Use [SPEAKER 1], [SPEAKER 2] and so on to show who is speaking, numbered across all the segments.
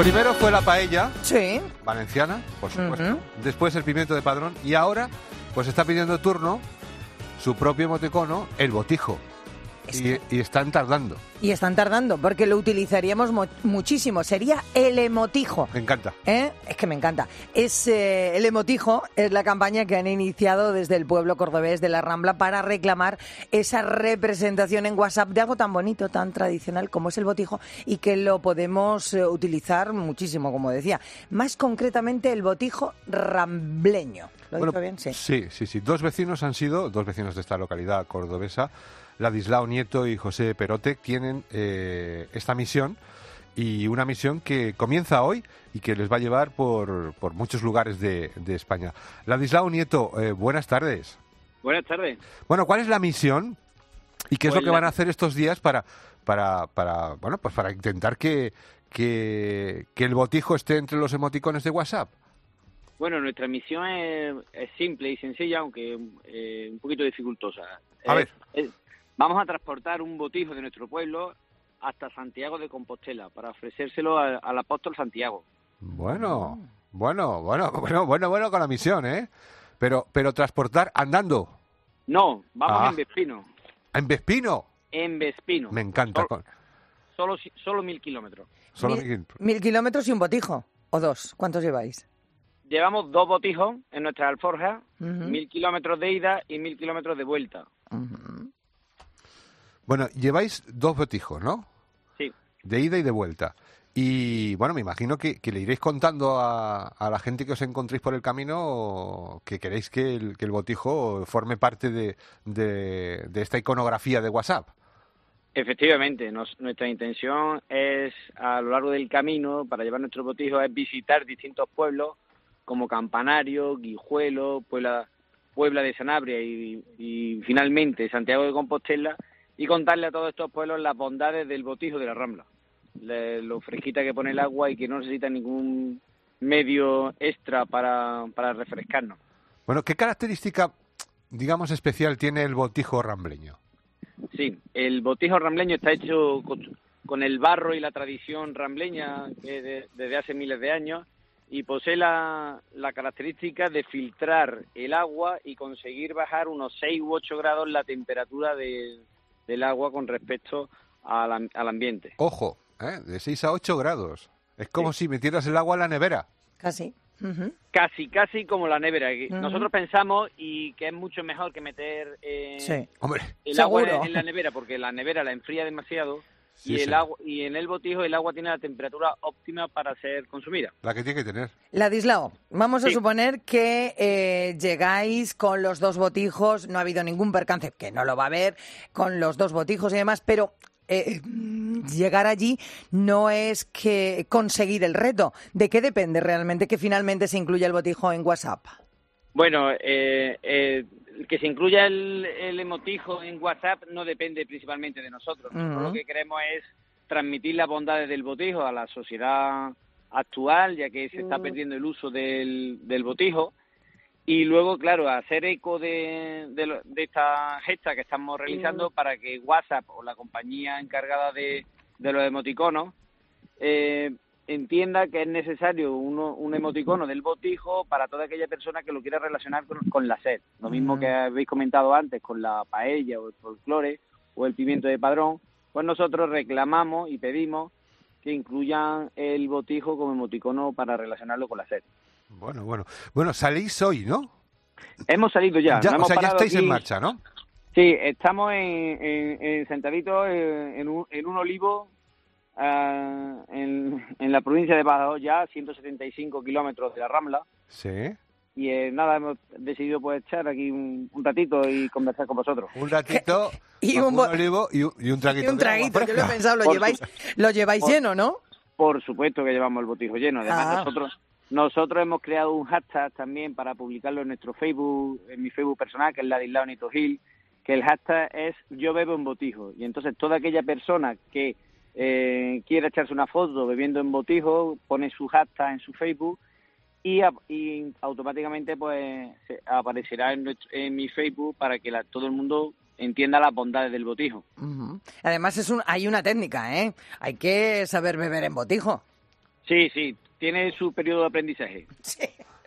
[SPEAKER 1] Primero fue la paella,
[SPEAKER 2] Sí.
[SPEAKER 1] valenciana, por supuesto.
[SPEAKER 2] Ujú.
[SPEAKER 1] Después el pimiento de Padrón. Y ahora, pues está pidiendo turno su propio emoticono, el botijo. Y están tardando.
[SPEAKER 2] Y están tardando, porque lo utilizaríamos muchísimo. Sería el emotijo.
[SPEAKER 1] Me encanta.
[SPEAKER 2] Es que me encanta. El emotijo es la campaña que han iniciado desde el pueblo cordobés de la Rambla para reclamar esa representación en WhatsApp de algo tan bonito, tan tradicional como es el botijo, y que lo podemos utilizar muchísimo, como decía. Más concretamente, el botijo rambleño. ¿Lo he dicho bien? Sí.
[SPEAKER 1] Sí. Dos vecinos de esta localidad cordobesa, Ladislao Nieto y José Perote, tienen esta misión, y una misión que comienza hoy y que les va a llevar por muchos lugares de España. Ladislao Nieto, buenas tardes.
[SPEAKER 3] Buenas tardes.
[SPEAKER 1] Bueno, ¿cuál es la misión y qué es
[SPEAKER 3] Pues
[SPEAKER 1] lo que van a hacer estos días para intentar que el botijo esté entre los emoticones de WhatsApp?
[SPEAKER 3] Bueno, nuestra misión es simple y sencilla, aunque un poquito dificultosa.
[SPEAKER 1] A ver.
[SPEAKER 3] Vamos a transportar un botijo de nuestro pueblo hasta Santiago de Compostela para ofrecérselo al apóstol Santiago.
[SPEAKER 1] Bueno con la misión, ¿eh? Pero transportar andando.
[SPEAKER 3] No, vamos en Vespino.
[SPEAKER 1] ¿En Vespino?
[SPEAKER 3] En Vespino.
[SPEAKER 1] Me encanta.
[SPEAKER 3] Solo 1.000 kilómetros.
[SPEAKER 1] Solo
[SPEAKER 2] 1.000 kilómetros y un botijo. ¿O dos? ¿Cuántos lleváis?
[SPEAKER 3] Llevamos 2 botijos en nuestra alforja,
[SPEAKER 2] Ujú.
[SPEAKER 3] 1.000 kilómetros de ida y 1.000 kilómetros de vuelta.
[SPEAKER 2] Ujú.
[SPEAKER 1] Bueno, lleváis 2 botijos, ¿no?
[SPEAKER 3] Sí.
[SPEAKER 1] De ida y de vuelta. Y bueno, me imagino que le iréis contando a la gente que os encontréis por el camino que queréis que el botijo forme parte de esta iconografía de WhatsApp.
[SPEAKER 3] Efectivamente, nuestra intención es, a lo largo del camino, para llevar nuestro botijo, es visitar distintos pueblos como Campanario, Guijuelo, Puebla de Sanabria y finalmente Santiago de Compostela, y contarle a todos estos pueblos las bondades del botijo de la Rambla, lo fresquita que pone el agua y que no necesita ningún medio extra para refrescarnos.
[SPEAKER 1] Bueno, ¿qué característica, digamos, especial tiene el botijo rambleño?
[SPEAKER 3] Sí, el botijo rambleño está hecho con el barro y la tradición rambleña desde hace miles de años, y posee la característica de filtrar el agua y conseguir bajar unos 6 u 8 grados la temperatura del agua con respecto al ambiente.
[SPEAKER 1] Ojo, de 6 a 8 grados. Es como si metieras el agua en la nevera.
[SPEAKER 2] Casi. Ujú.
[SPEAKER 3] Casi como la nevera.
[SPEAKER 2] Ujú.
[SPEAKER 3] Nosotros pensamos y que es mucho mejor que meter
[SPEAKER 2] Sí.
[SPEAKER 1] Hombre,
[SPEAKER 3] el
[SPEAKER 2] Seguro.
[SPEAKER 3] agua en la nevera, porque la nevera la enfría demasiado.
[SPEAKER 1] Sí,
[SPEAKER 3] y
[SPEAKER 1] sí.
[SPEAKER 3] y en el botijo el agua tiene la temperatura óptima para ser consumida.
[SPEAKER 1] la que tiene que tener.
[SPEAKER 2] Ladislao, vamos a
[SPEAKER 3] Sí.
[SPEAKER 2] suponer que llegáis con los 2 botijos, no ha habido ningún percance, que no lo va a haber, con los 2 botijos y demás, pero llegar allí no es que conseguir el reto. ¿De qué depende realmente que finalmente se incluya el botijo en WhatsApp?
[SPEAKER 3] Bueno, que se incluya el emotijo en WhatsApp no depende principalmente de nosotros. Nosotros
[SPEAKER 2] Ujú.
[SPEAKER 3] lo que queremos es transmitir las bondades del botijo a la sociedad actual, ya que se está perdiendo el uso del botijo. Y luego, claro, hacer eco de esta gesta que estamos realizando para que WhatsApp o la compañía encargada de los emoticonos entienda que es necesario un emoticono del botijo para toda aquella persona que lo quiera relacionar con la sed. Lo mismo que habéis comentado antes con la paella o el folclore o el pimiento de Padrón, pues nosotros reclamamos y pedimos que incluyan el botijo como emoticono para relacionarlo con la sed.
[SPEAKER 1] Bueno, salís hoy, ¿no?
[SPEAKER 3] Hemos salido ya. no
[SPEAKER 1] O
[SPEAKER 3] hemos
[SPEAKER 1] sea, ya
[SPEAKER 3] parado
[SPEAKER 1] estáis
[SPEAKER 3] aquí.
[SPEAKER 1] en marcha, ¿no?
[SPEAKER 3] Sí, estamos sentaditos en un olivo en la provincia de Badajoz, ya 175 kilómetros de la Rambla.
[SPEAKER 1] Sí.
[SPEAKER 3] Y nada, hemos decidido pues echar aquí un ratito y conversar con vosotros.
[SPEAKER 1] Un ratito,
[SPEAKER 2] Y
[SPEAKER 1] bajo
[SPEAKER 2] un
[SPEAKER 1] un olivo y un traguito.
[SPEAKER 2] Y un
[SPEAKER 1] de agua
[SPEAKER 2] traguito, yo lo he
[SPEAKER 1] fresca.
[SPEAKER 2] pensado, lo lleváis lleno, ¿no?
[SPEAKER 3] Por supuesto que llevamos el botijo lleno. Además,
[SPEAKER 2] Ah.
[SPEAKER 3] nosotros hemos creado un hashtag también para publicarlo en nuestro Facebook, en mi Facebook personal, que es Ladislao Nieto Gil, que el hashtag es Yo bebo en botijo. Y entonces toda aquella persona que quiera echarse una foto bebiendo en botijo, pone su hashtag en su Facebook y automáticamente pues aparecerá en mi Facebook para que todo el mundo entienda las bondades del botijo.
[SPEAKER 2] Ujú. Además hay una técnica, ¿eh? Hay que saber beber en botijo.
[SPEAKER 3] Sí, tiene su periodo de aprendizaje.
[SPEAKER 2] Sí.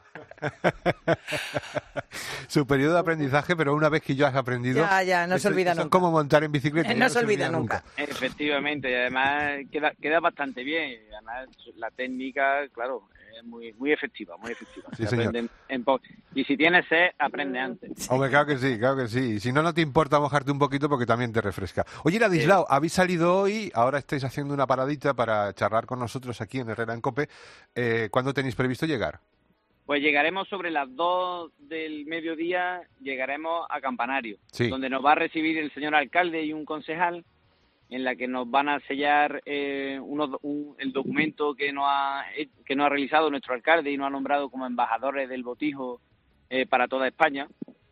[SPEAKER 1] Su periodo de aprendizaje, pero una vez que ya has aprendido...
[SPEAKER 2] Ya, no se olvida
[SPEAKER 1] eso
[SPEAKER 2] nunca.
[SPEAKER 1] Es como montar en bicicleta.
[SPEAKER 2] No se olvida nunca.
[SPEAKER 3] Efectivamente, y además queda bastante bien. Además, la técnica, claro, es muy efectiva, muy efectiva.
[SPEAKER 1] Sí,
[SPEAKER 3] Se
[SPEAKER 1] señor.
[SPEAKER 3] aprende y si tienes sed, aprende antes.
[SPEAKER 1] Hombre, claro que sí, claro que sí. Y si no, no te importa mojarte un poquito porque también te refresca. Oye, Ladislao, habéis salido hoy, ahora estáis haciendo una paradita para charlar con nosotros aquí en Herrera en COPE. ¿Cuándo tenéis previsto llegar?
[SPEAKER 3] Pues llegaremos sobre las 2 del mediodía, llegaremos a Campanario,
[SPEAKER 1] Sí.
[SPEAKER 3] donde nos va a recibir el señor alcalde y un concejal, en la que nos van a sellar el documento que nos ha realizado nuestro alcalde y nos ha nombrado como embajadores del botijo para toda España.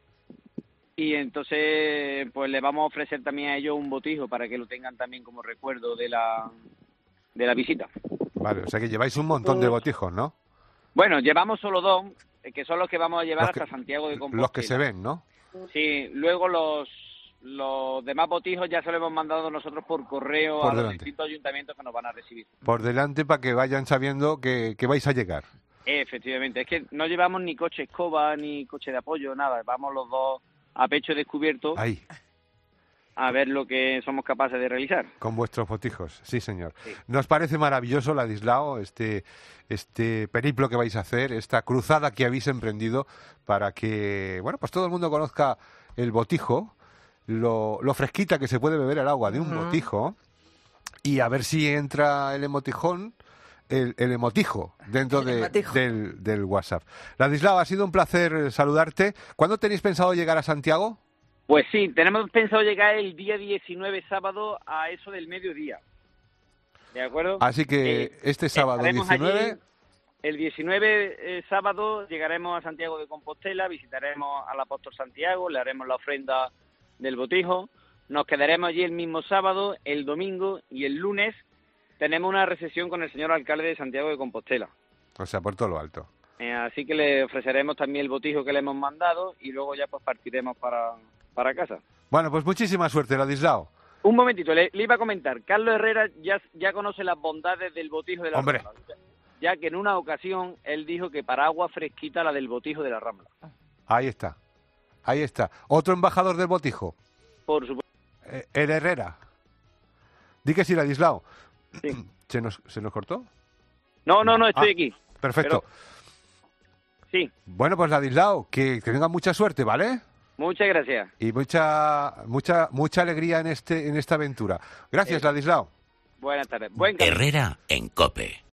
[SPEAKER 3] Y entonces pues le vamos a ofrecer también a ellos un botijo para que lo tengan también como recuerdo de la visita.
[SPEAKER 1] Vale, o sea que lleváis un montón de botijos, ¿no?
[SPEAKER 3] Bueno, llevamos solo 2, que son los que vamos a llevar
[SPEAKER 1] Los que-
[SPEAKER 3] hasta Santiago de Compostela.
[SPEAKER 1] Los que se ven, ¿no?
[SPEAKER 3] Sí, luego los demás botijos ya se los hemos mandado nosotros por correo
[SPEAKER 1] Por
[SPEAKER 3] a los
[SPEAKER 1] delante.
[SPEAKER 3] distintos ayuntamientos que nos van a recibir.
[SPEAKER 1] Por delante para que vayan sabiendo que vais a llegar.
[SPEAKER 3] Efectivamente, es que no llevamos ni coche escoba ni coche de apoyo, nada. Vamos los dos a pecho descubierto
[SPEAKER 1] Ahí,
[SPEAKER 3] a ver lo que somos capaces de realizar.
[SPEAKER 1] con vuestros botijos. Sí, señor.
[SPEAKER 3] Sí.
[SPEAKER 1] Nos parece maravilloso, Ladislao, este periplo que vais a hacer, esta cruzada que habéis emprendido para que, bueno, pues todo el mundo conozca el botijo, lo fresquita que se puede beber el agua de un botijo, y a ver si entra el emotijón, el emotijo dentro
[SPEAKER 2] El emotijo.
[SPEAKER 1] del WhatsApp. Ladislao, ha sido un placer saludarte. ¿Cuándo tenéis pensado llegar a Santiago?
[SPEAKER 3] Pues sí, tenemos pensado llegar el día 19 sábado a eso del mediodía. ¿De acuerdo?
[SPEAKER 1] Así que este sábado
[SPEAKER 3] estaremos
[SPEAKER 1] 19...
[SPEAKER 3] allí. El 19 sábado llegaremos a Santiago de Compostela, visitaremos al apóstol Santiago, le haremos la ofrenda del botijo, nos quedaremos allí el mismo sábado, el domingo y el lunes tenemos una recepción con el señor alcalde de Santiago de Compostela.
[SPEAKER 1] O sea, por todo lo alto.
[SPEAKER 3] Así que le ofreceremos también el botijo que le hemos mandado y luego ya pues partiremos para casa.
[SPEAKER 1] Bueno, pues muchísima suerte, Ladislao.
[SPEAKER 3] Un momentito, le iba a comentar, Carlos Herrera ya conoce las bondades del botijo de la
[SPEAKER 1] Hombre.
[SPEAKER 3] Rambla, ya que en una ocasión él dijo que para agua fresquita la del botijo de la Rambla.
[SPEAKER 1] Ahí está. Ahí está. Otro embajador del botijo,
[SPEAKER 3] Por supuesto.
[SPEAKER 1] el Herrera. Di que sí, Ladislao.
[SPEAKER 3] Sí.
[SPEAKER 1] ¿Se nos cortó?
[SPEAKER 3] No, estoy
[SPEAKER 1] Ah,
[SPEAKER 3] aquí.
[SPEAKER 1] Perfecto.
[SPEAKER 3] Sí,
[SPEAKER 1] Bueno, pues Ladislao, que tengan mucha suerte, ¿vale?
[SPEAKER 3] muchas gracias.
[SPEAKER 1] Y mucha alegría en esta aventura. Gracias, Ladislao.
[SPEAKER 3] Buenas tardes. Buen camino.
[SPEAKER 4] Herrera en COPE.